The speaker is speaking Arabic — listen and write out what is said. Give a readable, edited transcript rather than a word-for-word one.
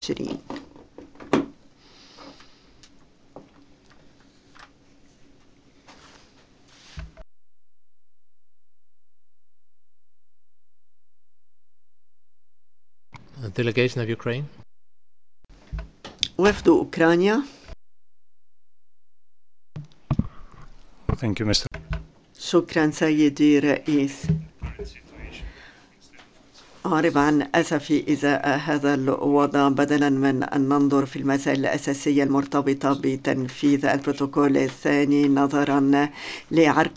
20. delegation of Ukraine. وفد أوكرانيا. Thank you, Mr. شكرا سيدي رئيس. أعرب عن أسفي إزاء هذا الوضع بدلا من أن ننظر في المسائل الأساسية المرتبطة بتنفيذ البروتوكول الثاني نظرا لعرق